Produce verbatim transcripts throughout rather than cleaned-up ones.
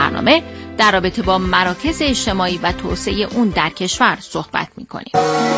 برنامه در رابطه با مراکز اجتماعی و توسعه اون در کشور صحبت می‌کنیم.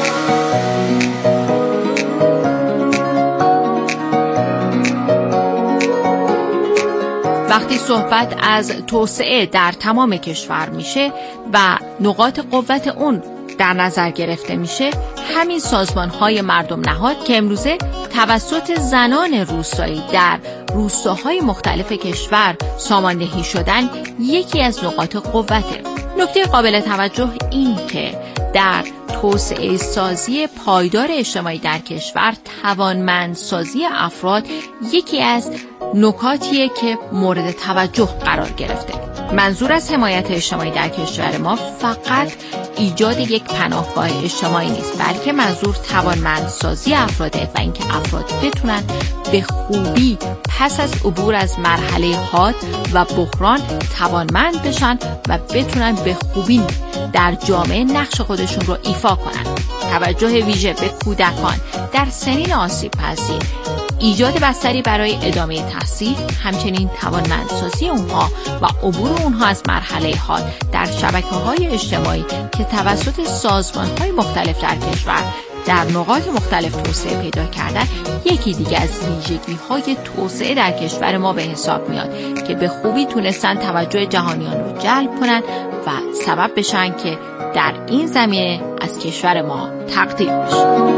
وقتی صحبت از توسعه در تمام کشور میشه و نقاط قوت اون در نظر گرفته میشه، همین سازمان‌های مردم نهاد که امروزه توسط زنان روستایی در روستاهای مختلف کشور ساماندهی شدن یکی از نقاط قوته. نکته قابل توجه این که در توسعه سازی پایدار اجتماعی در کشور توانمندسازی افراد یکی از نکاتیه که مورد توجه قرار گرفته. منظور از حمایت اجتماعی در کشور ما فقط ایجاد یک پناهگاه اجتماعی نیست، بلکه منظور توانمندسازی افراده و اینکه افراد بتونن به خوبی پس از عبور از مرحله حاد و بحران توانمند بشن و بتونن به خوبی در جامعه نقش خودشون رو ایفا کنن. توجه ویژه به کودکان در سنین آسیب پذیر، ایجاد بستری برای ادامه تحصیل، همچنین توانمندسازی اونها و عبور اونها از مرحله حاد در شبکه‌های اجتماعی که توسط سازمان‌های مختلف در کشور در نقاط مختلف توسعه پیدا کردن، یکی دیگه از ویژگی‌های توسعه در کشور ما به حساب میاد که به خوبی تونستن توجه جهانیان رو جلب کنن و سبب بشن که در این زمینه از کشور ما تقدیر بشه.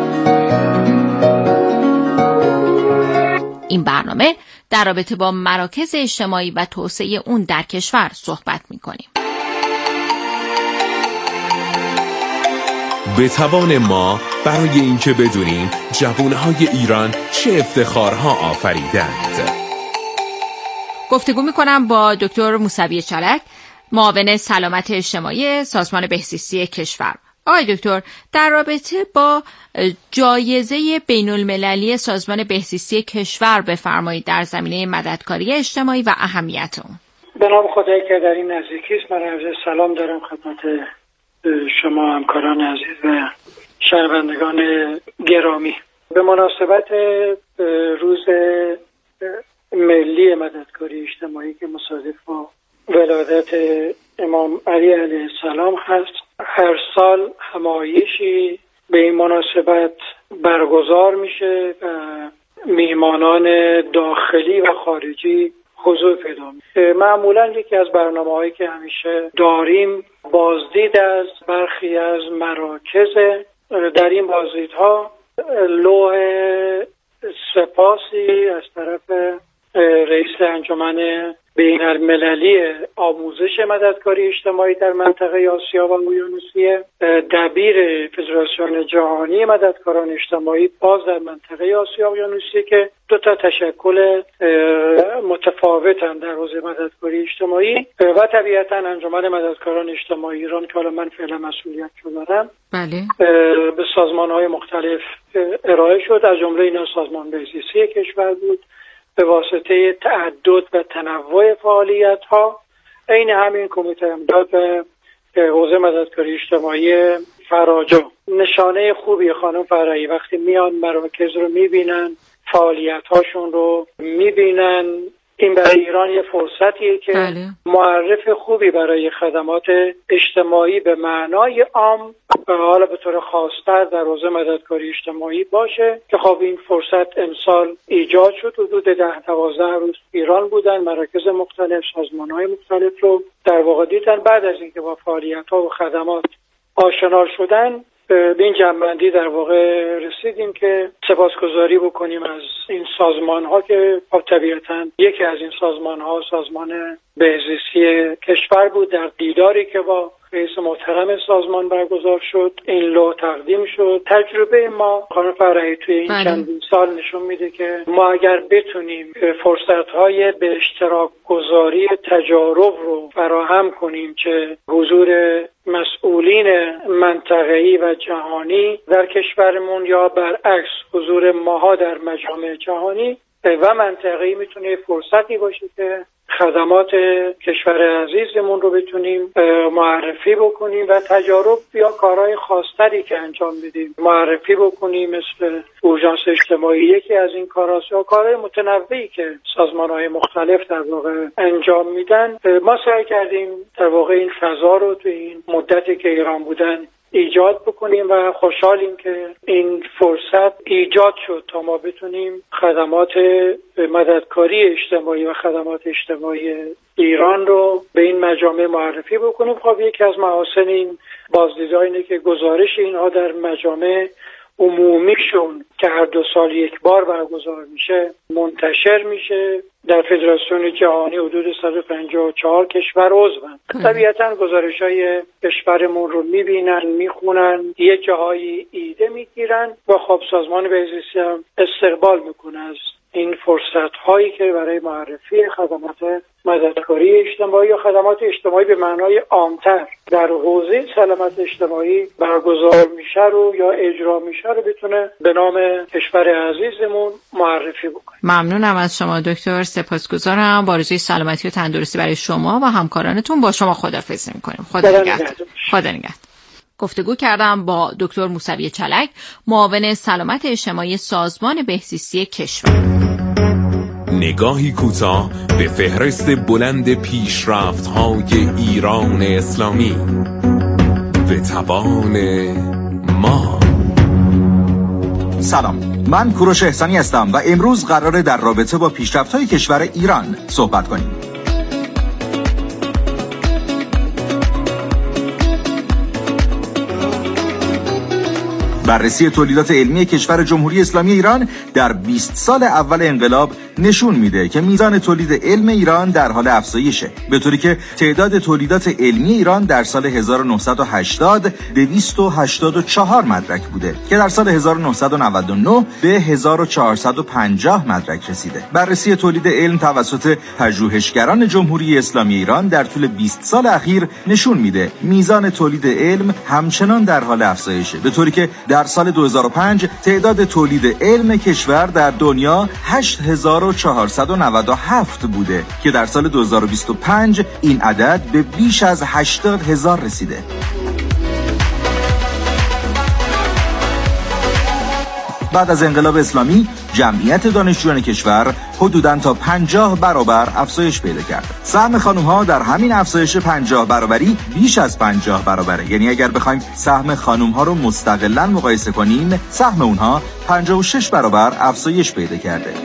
این برنامه در رابطه با مراکز اجتماعی و توسعه اون در کشور صحبت می‌کنیم. به توان ما برای اینکه بدونیم جوانهای ایران چه افتخارها آفریدند. گفتگو می‌کنم با دکتر موسوی چالک، معاون سلامت اجتماعی سازمان بهزیستی کشور. آقای دکتر، در رابطه با جایزه بین المللی سازمان بهزیستی کشور بفرمایید در زمینه مددکاری اجتماعی و اهمیت اون. به نام خدایی که در این نزدیکی است، من عرض سلام دارم خدمت شما همکاران عزیز و شنوندگان گرامی. به مناسبت روز ملی مددکاری اجتماعی که مصادف با ولادت امام علی علیه السلام هست، هر سال همایشی به این مناسبت برگزار میشه و میهمانان داخلی و خارجی حضور پیدا میکنه. معمولا یکی از برنامه‌هایی که همیشه داریم بازدید از برخی از مراکز. در این بازدیدها لوح سپاسی از طرف رئیس انجمن بین المللی آموزش مددکاری اجتماعی در منطقه آسیا و اقیانوسیه، دبیر فدراسیون جهانی مددکاران اجتماعی باز در منطقه آسیا و اقیانوسیه که دو تا تشکل متفاوتن در حوزه مددکاری اجتماعی و طبیعتا انجمن مددکاران اجتماعی ایران که حالا من فعلا مسئولیت رو دارم، بله، به سازمان‌های مختلف ارائه شد. از جمله اینا سازمان بهزیستی کشور بود به واسطه تعدد و تنوع فعالیت‌ها. عین همین کمیته امداد و حوزه مددکاری اجتماعی فراجو. نشانه خوبی خانم فرعی وقتی میان مراکز رو میبینن، فعالیت‌هاشون رو میبینن، این برای ایران یه فرصتیه که بله. معرف خوبی برای خدمات اجتماعی به معنای عام و حالا به طور خاص‌تر در حوزه مددکاری اجتماعی باشه که خب این فرصت امسال ایجاد شد. حدود ده دوازده روز ایران بودن، مراکز مختلف، سازمان‌های مختلف رو در واقع دیدن. بعد از اینکه با فعالیت‌ها و خدمات آشنا شدن به این جنبندی در واقع رسیدیم که سپاسگزاری بکنیم از این سازمان ها که طبیعتاً یکی از این سازمان ها سازمان بهزیستی کشور بود. در دیداری که با رئیس محترم سازمان برگزار شد این لوح تقدیم شد. تجربه ما خانم فرعی توی این بله. چندین سال نشون میده که ما اگر بتونیم فرصت های به اشتراک گذاری تجارب رو فراهم کنیم که حضور مسئولین منطقه‌ای و جهانی در کشورمون یا برعکس حضور ماها در مجامع جهانی و منطقه‌ای میتونه فرصتی باشه که خدمات کشور عزیزمون رو بتونیم معرفی بکنیم و تجارب یا کارهای خاص‌تری که انجام میدیم معرفی بکنیم، مثل اورژانس اجتماعی یکی از این کاراست یا کارهای متنوعی که سازمان‌های مختلف در واقع انجام میدن. ما سعی کردیم در واقع این فضا رو تو این مدتی که ایران بودن ایجاد بکنیم و خوشحالیم که این فرصت ایجاد شد تا ما بتونیم خدمات مددکاری اجتماعی و خدمات اجتماعی ایران رو به این مجامع معرفی بکنیم. خب یکی از محاسن این بازدیدها اینه که گزارش اینها در مجامع عمومیشون که هر دو سال یک بار برگزار میشه منتشر میشه. در فدراسیون جهانی حدود صد و پنجاه و چهار کشور عضوند. طبیعتاً گزارش‌های کشورمون رو میبینن، میخونن، یه جاهایی ایده میگیرن و خب سازمان بهزیستی هم استقبال میکنه از این فرصت‌هایی که برای معرفی خدمات مددکاری اجتماعی یا خدمات اجتماعی به معنای عام‌تر در حوزه سلامت اجتماعی برگزار میشه رو یا اجرا میشه رو بتونه به نام کشور عزیزمون معرفی بکنه. ممنونم از شما دکتر، سپاسگزارم. با آرزوی سلامتی و تندرستی برای شما و همکارانتون با شما خداحافظی می‌کنیم. خدا نگهدار. خدا نگهدار. گفتگو کردم با دکتر موسوی چلک، معاون سلامت اجتماعی سازمان بهزیستی کشور. نگاهی کوتاه به فهرست بلند پیشرفت‌های ایران اسلامی به توان ما. سلام، من کوروش احسانی هستم و امروز قراره در رابطه با پیشرفت‌های کشور ایران صحبت کنیم. بررسی تولیدات علمی کشور جمهوری اسلامی ایران در بیست سال اول انقلاب نشون میده که میزان تولید علم ایران در حال افزایشه، به طوری که تعداد تولیدات علمی ایران در سال هزار و نهصد و هشتاد دویست و هشتاد و چهار مدرک بوده که در سال هزار و نهصد و نود و نه به هزار و چهارصد و پنجاه مدرک رسیده. بررسی تولید علم توسط پژوهشگران جمهوری اسلامی ایران در طول بیست سال اخیر نشون میده میزان تولید علم همچنان در حال افزایشه، به طوری که در سال دو هزار و پنج تعداد تولید علم کشور در دنیا هشت هزار و چهارصد و نود و هفت بوده که در سال دو هزار و بیست و پنج این عدد به بیش از هشتاد هزار رسیده. بعد از انقلاب اسلامی جمعیت دانشجویان کشور حدوداً تا پنجاه برابر افزایش پیدا کرد. سهم خانم‌ها در همین افزایش پنجاه برابری بیش از پنجاه برابره. یعنی اگر بخوایم سهم خانم‌ها رو مستقلاً مقایسه کنیم، سهم اونها پنجاه و شش برابر افزایش پیدا کرده.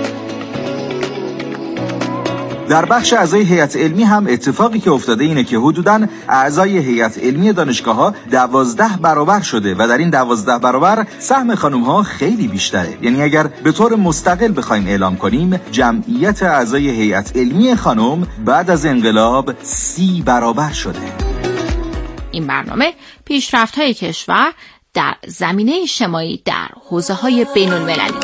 در بخش اعضای هیئت علمی هم اتفاقی که افتاده اینه که حدوداً اعضای هیئت علمی دانشگاه‌ها دوازده برابر شده و در این دوازده برابر سهم خانم‌ها خیلی بیشتره. یعنی اگر به طور مستقل بخوایم اعلام کنیم، جمعیت اعضای هیئت علمی خانم بعد از انقلاب سی برابر شده. این برنامه پیشرفت‌های کشور در زمینه اجتماعی در حوزه‌های بین‌المللی.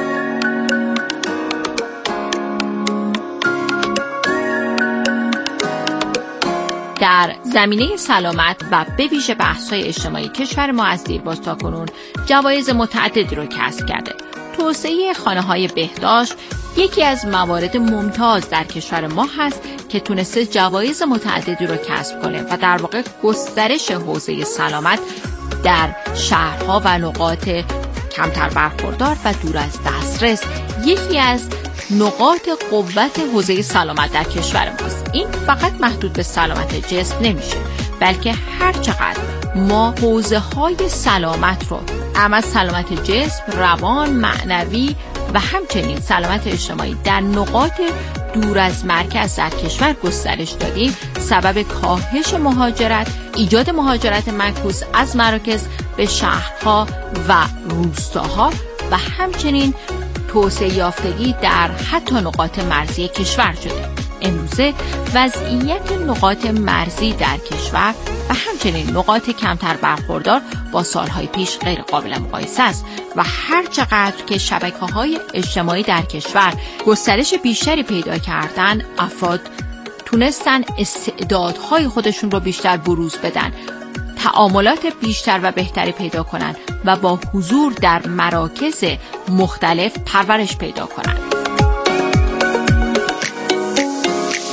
در زمینه سلامت و به ویژه بحث‌های اجتماعی کشور ما از دیرباز تاکنون جوایز متعددی رو کسب کرده. توسعه خانه‌های بهداشت یکی از موارد ممتاز در کشور ما هست که تونسته جوایز متعددی رو کسب کنه و در واقع گسترش حوزه سلامت در شهرها و نقاط کمتر برخوردار و دور از دسترس یکی از نقاط قوت حوزه سلامت در کشور ماست. این فقط محدود به سلامت جسم نمیشه، بلکه هر چقدر ما حوزه های سلامت رو اما سلامت جسم، روان، معنوی و همچنین سلامت اجتماعی در نقاط دور از مرکز در کشور گسترش دادیم، سبب کاهش مهاجرت، ایجاد مهاجرت معکوس از مراکز به شهرها و روستاها و همچنین توسعه یافتگی در حتی نقاط مرزی کشور شده. امروزه وضعیت نقاط مرزی در کشور و همچنین نقاط کمتر برخوردار با سالهای پیش غیر قابل مقایسه است و هر چقدر که شبکه‌های اجتماعی در کشور گسترش بیشتری پیدا کردن، افراد تونستن استعدادهای خودشون رو بیشتر بروز بدن، تعاملات بیشتر و بهتری پیدا کنن و با حضور در مراکز مختلف پرورش پیدا کنن.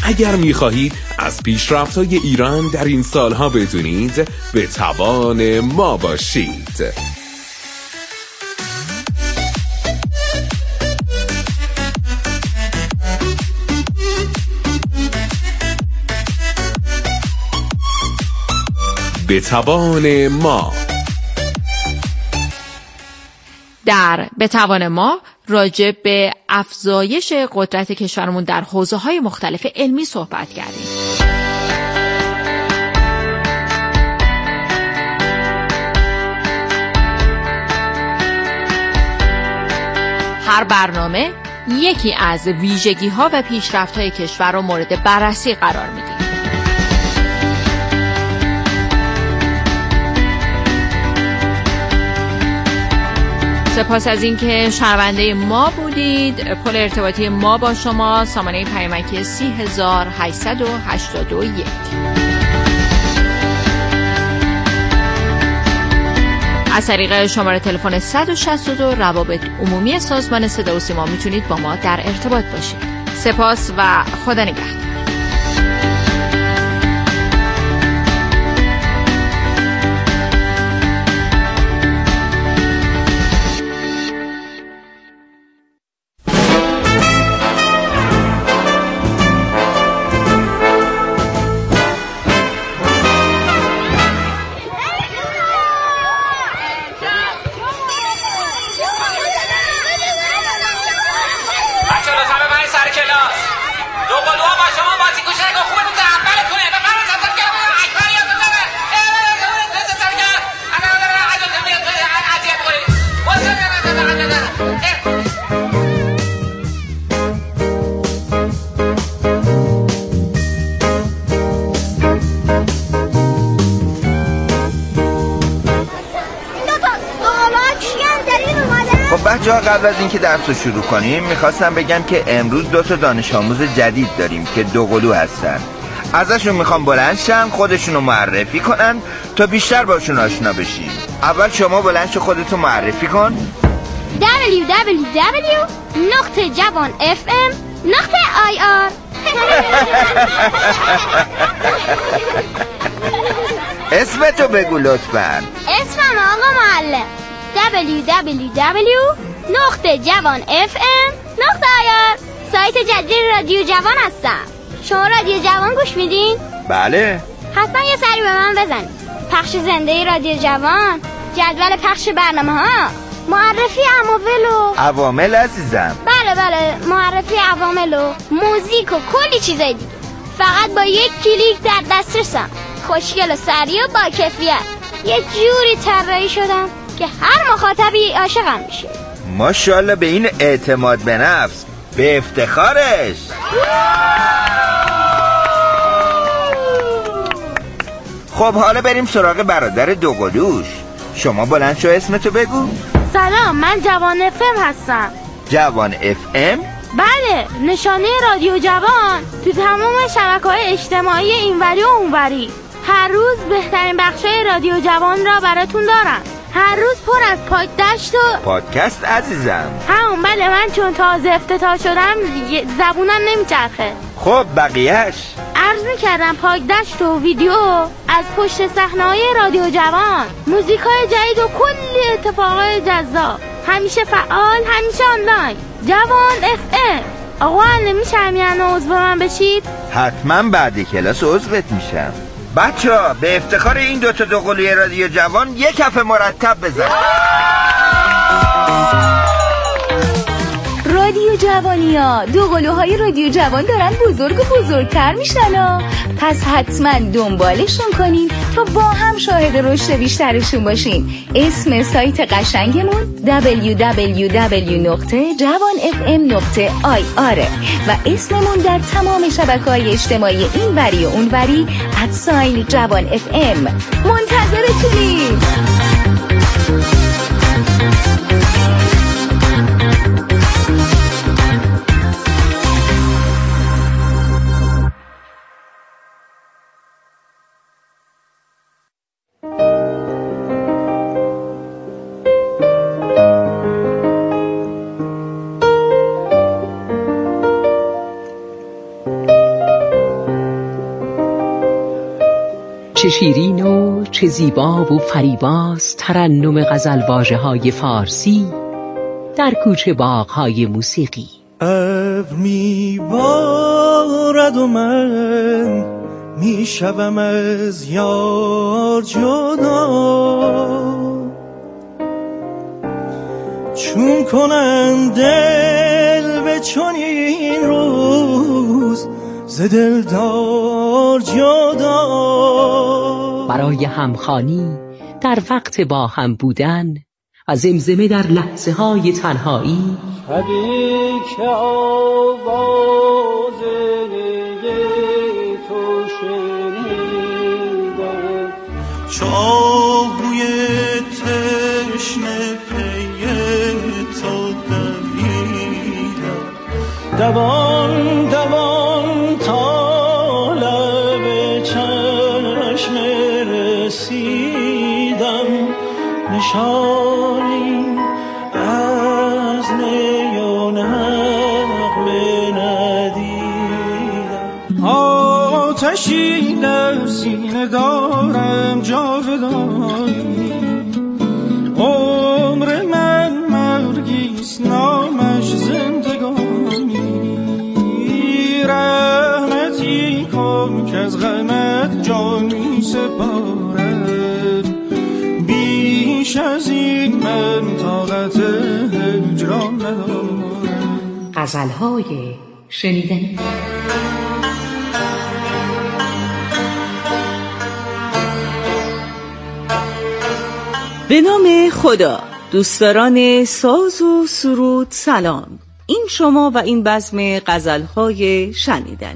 اگر می‌خواهید از پیشرفت‌های ایران در این سالها بدونید، به توان ما باشید. به توان ما. در به توان ما راجع به افزایش قدرت کشورمون در حوزه‌های مختلف علمی صحبت کردیم. هر برنامه یکی از ویژگی‌ها و پیشرفت‌های کشور را مورد بررسی قرار میدیم. سپاس از اینکه شنونده ما بودید. پل ارتباطی ما با شما سامانه پیامکی سی هزار هشتصد و هشتاد و یک. از طریق شماره تلفن صد و شصت و دو روابط عمومی سازمان صدا و سیما میتونید با ما در ارتباط باشید. سپاس و خدا نگهدار. بچه‌ها قبل از اینکه درس رو شروع کنیم میخواستم بگم که امروز دو تا دانش آموز جدید داریم که دوقلو هستن. ازشون میخوام بلند شن خودشونو معرفی کنن تا بیشتر باشون آشنا بشیم. اول شما بلند شو خودتو معرفی کن. دبلیو دبلیو دبلیو نقطه جوان اف ام نقطه آی آر. اسمتو بگو لطفاً. اسمم آقا معلم. دبلیو دبلیو دبلیو نقطه جوان اف ام نقطه آی آر. سایت جدید رادیو جوان هستم. شما رادیو جوان گوش میدین؟ بله. حتما یه سری به من بزنید. پخش زنده رادیو جوان، جدول پخش برنامه ها، معرفی عوامل و عوامل عزیزم. بله بله معرفی عوامل و موزیک و کلی چیزای دیگه. فقط با یک کلیک در دسترسم. خوشگل و سریع و با کیفیت. یه جوری طراحی شدم که هر مخاطبی عاشقم میشه. ماشاءالله به این اعتماد به نفس، به افتخارش. خب حالا بریم سراغ برادر دوقلوش. شما بلند شو اسمتو بگو. سلام، من جوان اف ام هستم. جوان اف ام؟ بله، نشانه رادیو جوان تو تمام شبکه‌های اجتماعی اینوری و اونوری. هر روز بهترین بخشای رادیو جوان را براتون دارم. هر روز پر از پادکست و پادکست عزیزم. همون بله، من چون تازه افتتاح شدم زبونم نمیچرخه. خب بقیهش عرض میکردم پادکست و ویدیو از پشت صحنه‌های رادیو جوان، موزیکای جدید و کلی اتفاقای جذاب. همیشه فعال، همیشه آنلاین. جوان اف ام. آقا نمیشه همین عضو من بشید؟ حتما بعد کلاس عضوت میشم. بچه‌ها به افتخار این دوتا دوقلوی رادیو جوان یک کف مرتب بزن. رادیو جوانیا، دوقلوهای رادیو جوان دارن بزرگ و بزرگتر میشن ها. پس حتما دنبالشون کنین تا با هم شاهد رشد بیشترشون باشین. اسم سایت قشنگمون دبلیو دبلیو دبلیو نقطه جوان اف ام نقطه آی آر و اسممون در تمام شبکه‌های اجتماعی این وری و اون وری ادساین جوان اف ام. منتظرتونیم. شیرین و چه زیبا و فریباست ترنم غزل واژه های فارسی در کوچه باغ‌های موسیقی. ابر می بارد و من می شوم از یار جدا، چون کنن دل به چنین روز ز دلدار جدا. برای همخوانی در وقت با هم بودن و زمزمه در لحظه های تنهایی، شبی که آواز نی تو شنیدم، چاهوی تشنه پی تو دویدم، دوان دوان تا لب چشم رسیدم، نشانی از نی و نغمه ندیدم. آتشی در سینه دارم جاودانی، عمر من مرگیست نامش زندگانی، رحمتی کن که از غمت جانی سپارم، بیش از این من طاقت هجران ندارم. غزل‌های شنیدنی. به نام خدا. دوستداران ساز و سرود سلام. این شما و این بزم غزل‌های شنیدنی.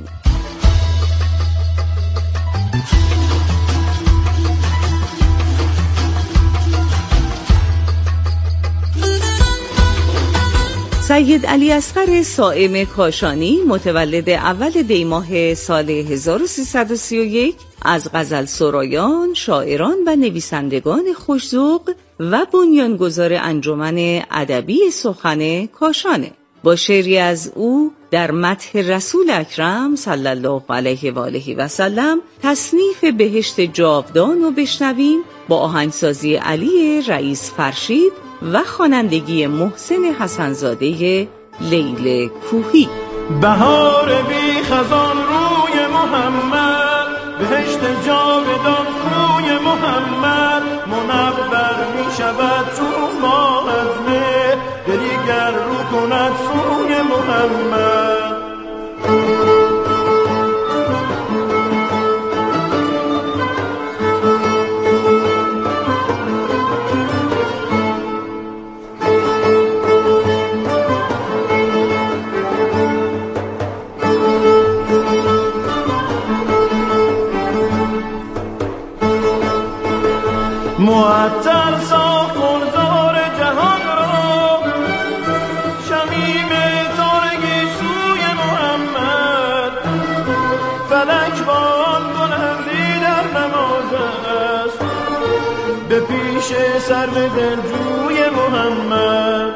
سید علی اصغر صائم کاشانی متولد اول دی ماه سال هزار و سیصد و سی و یک از غزل سرایان، شاعران و نویسندگان خوش‌ذوق و بنیانگذار انجمن ادبی سخن کاشانه. با شعری از او در مدح رسول اکرم صلی الله علیه و آله و سلم تصنیف بهشت جاودان رو بشنویم با آهنگسازی علی رئیس فرشید و خوانندگی محسن حسنزاده لیل کوهی. بهار بی خزان روی محمد، بهشت جاودان کوی محمد، منور می شود چون ماه از مه، دلی گر رو کند سوی محمد. معطر ساخت گلزار جهان را، شمیم تارگی سوی محمد، فلک با آن بلندی در نماز است، به پیش سرو دلجوی محمد.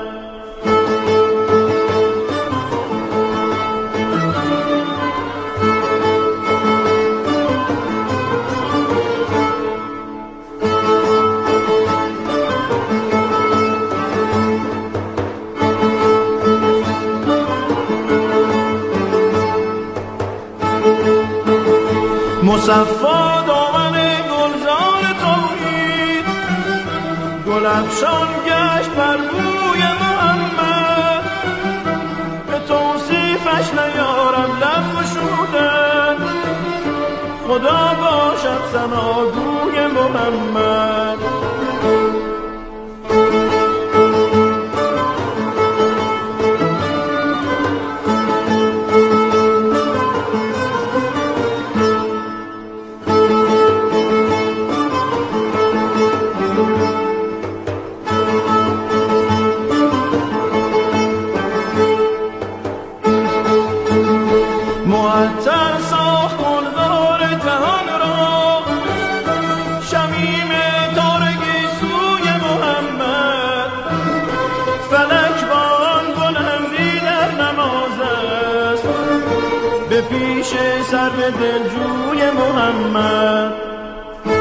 مصفا دامن گلزار توحید، گل افشان گشت بر بوی محمد، به توصیفش نیارم لب گشودن، خدا باشد ثناگوی محمد. معطر ساخت گلزار جهان را، شمیم تارگی سوی محمد، فلک با آن بلندی در نماز است، به پیش سرو دلجوی محمد.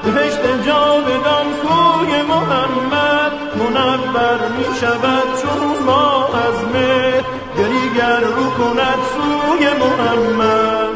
بهشت جاودان کوی محمد منور می شود چون ما از مهر گریگر رو کند سوی محمد.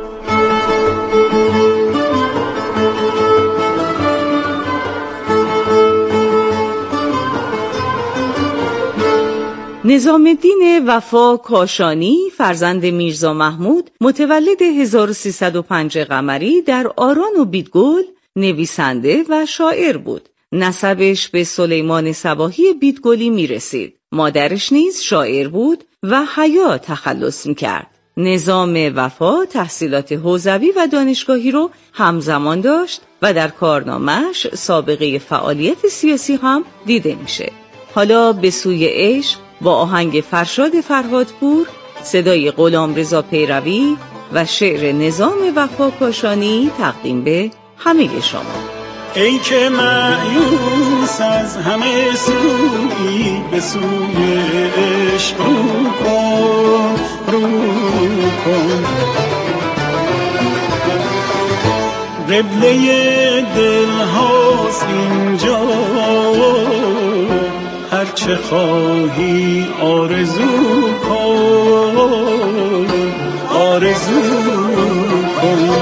نظام الدین وفا کاشانی فرزند میرزا محمود متولد هزار و سیصد و پنج قمری در آران و بیدگل نویسنده و شاعر بود. نسبش به سلیمان صباحی بیدگلی می رسید. مادرش نیز شاعر بود و حیا تخلص می کرد. نظام وفا تحصیلات حوزوی و دانشگاهی رو همزمان داشت و در کارنامه‌اش سابقه فعالیت سیاسی هم دیده میشه. حالا به سوی عشق با آهنگ فرشاد فرهادپور، صدای غلامرضا پیروی و شعر نظام وفا کاشانی تقدیم به همه شما. ای که مایوس از همه سوی به سوی عشق رو کن رو کن، قبله دل هاست اینجا، هرچه خواهی آرزو کن آرزو کن.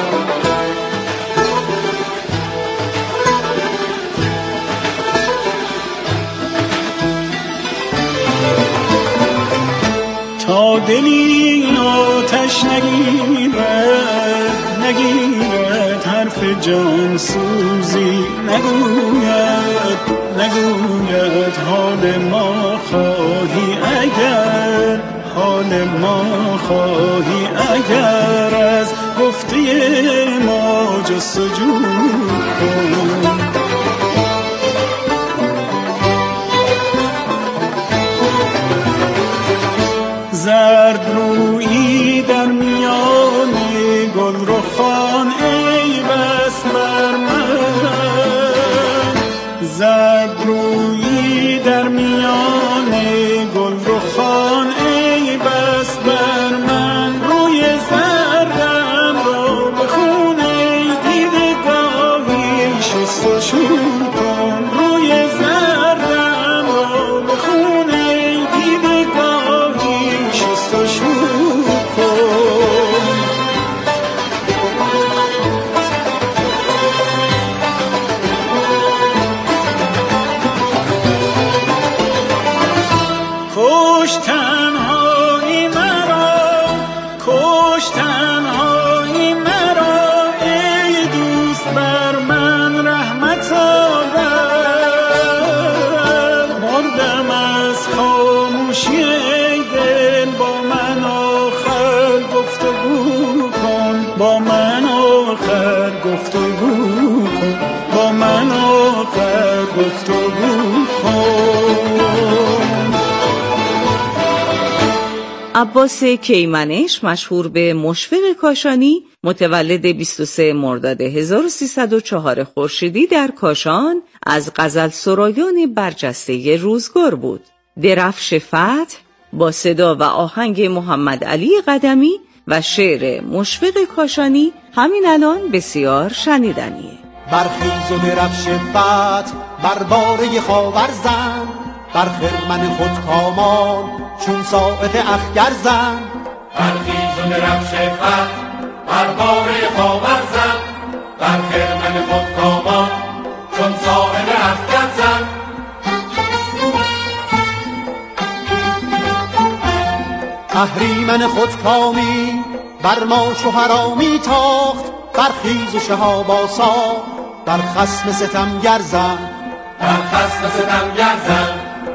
تا دلی آتش نگیرد نگیرد حرف جان سوزی نگوید نگوید حال ما خواهی اگر حال ما خواهی اگر از گفته ما جستجو کن. زرد رویی در میان گل رخان ای بس بر من، زرد رویی در میان گل رخان ای بس بر من، روی زردم را به خون ای دیدگاهی شست و شو کن، روی زردم را به خون ای دیدگاهی شست و شو کن. کش تنهایی مرا کش تنهایی مرا ای دوست بر من رحمت آور، مردم از خاموشی ای دل، با من آخر گفتگو کن با من آخر گفتگو کن با من آخر گفتگو کن. عباس کیمنش مشهور به مشفق کاشانی متولد بیست و سوم مرداد هزار و سیصد و چهار خورشیدی در کاشان از غزل سرایان برجسته روزگار بود. درفش فتح با صدا و آهنگ محمد علی قدمی و شعر مشفق کاشانی همین الان بسیار شنیدنیه. برخیز و درفش فتح بر باره خاور زن، بر خرمن خود کامان چون ساعت اخگر زن. برخیز و درفش فتح بر باره خاور زن، بر خرمن خود کامان چون ساعت اخگر زن. اهریمن خود کامی بر ما چو حرامی تاخت، برخیز و شهاب آسا بر خصم ستمگر زن، بر خصم ستمگر زن.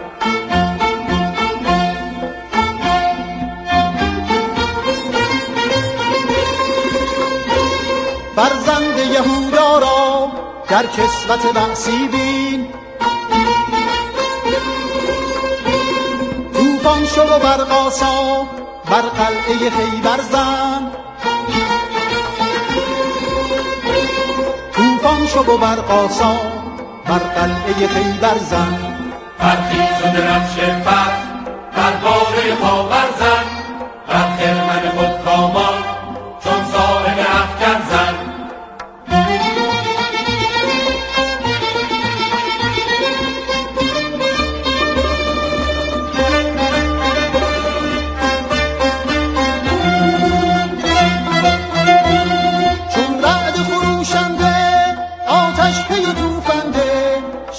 فرزند یهودا را در کسوت بأسی بین، طوفان شو و برق آسا بر قلعه خیبر زن، طوفان شو و برق آسا بر قلعه خیبر زن. برخیز و درفش فتح بر باره خاور زن، بر خرمن خود کامان چون صاحب افکن زن.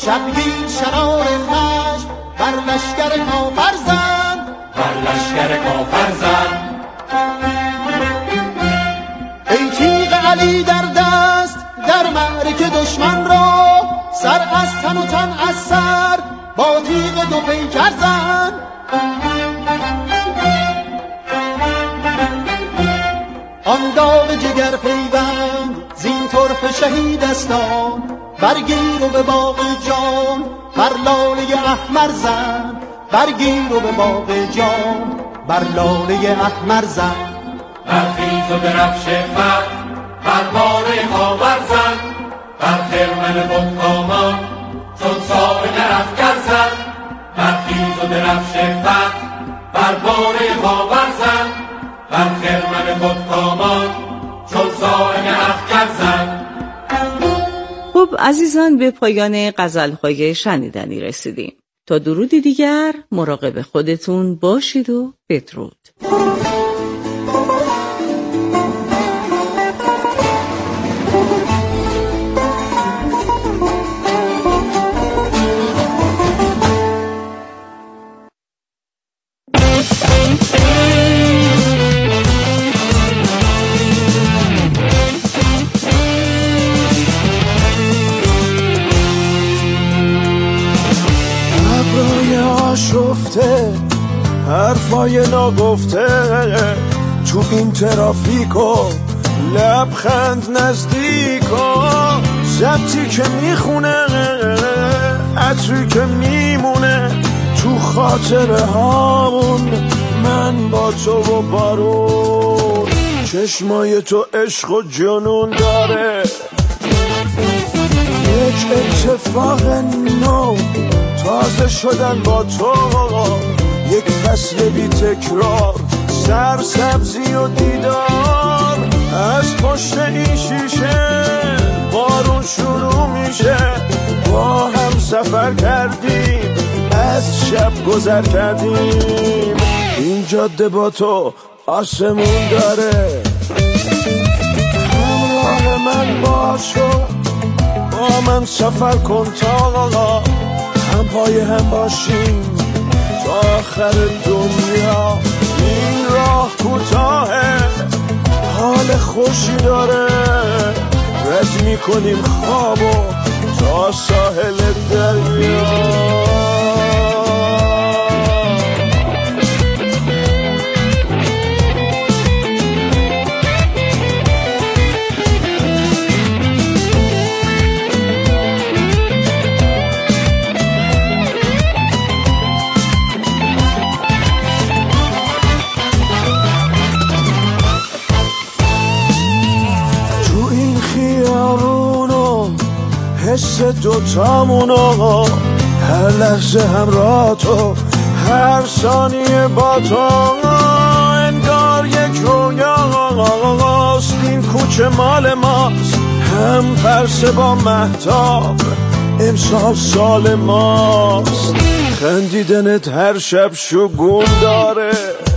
شبگیر شرار خشم بر لشکر کافر زن، بر لشکر کافر زن. ای تیغ علی در دست در معرکه دشمن را، سر از تن و تن از سر با تیغ دو پیکر زن. آن داغ جگر پیوند زین طرف شهیدستان، برگیر و به باغ جان بر لاله احمر زن، برگیر و به باغ جان بر لاله احمر زن. برخیز و درفش فتح بر باره خاور زن، بر خرمن بتکامان چون صاعقه افکر زن. برخیز و درفش فتح بر باره خاور زن، بر خرمن بتکامان چون صاعقه افکر زن. خب عزیزان، به پایان غزل‌های شنیدنی رسیدیم. تا درودی دیگر مراقب خودتون باشید و بدرود. حرفای ناگفته تو این ترافیکو، لبخند نزدیکو، ضبطی که میخونه، عطری که میمونه تو خاطره هامون، من با تو و بارون. چشمای تو عشق و جنون داره، یک اتفاق نو، تازه شدن با تو، یک فصل بی تکرار، سرسبزی و دیدار. از پشت این شیشه بارون شروع میشه، با هم سفر کردیم، از شب گذر کردیم. این جاده با تو آسمون داره، همراه من باش و با من سفر کن تا هم پای هم باشیم تا آخر دنیا. این راه کوتاهه، حال خوشی داره، رد میکنیم خوابو تا ساحل دریا. حس دوتامونو، هر لحظه همراه تو، هر ثانیه با تو، انگار یک رویاست. این کوچه مال ماست، هم پرسه با مهتاب، امسال سال ماست. خندیدنت هر شب شگون داره،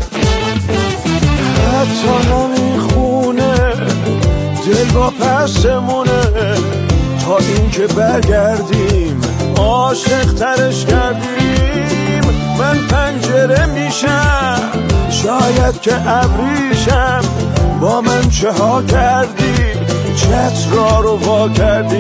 حتی همین خونه دل با پسمونه. تا این که برگردیم عاشق ترش کردیم. من پنجره میشم، شاید که ابریشم، با من چه ها کردی، چترا رو وا کردی.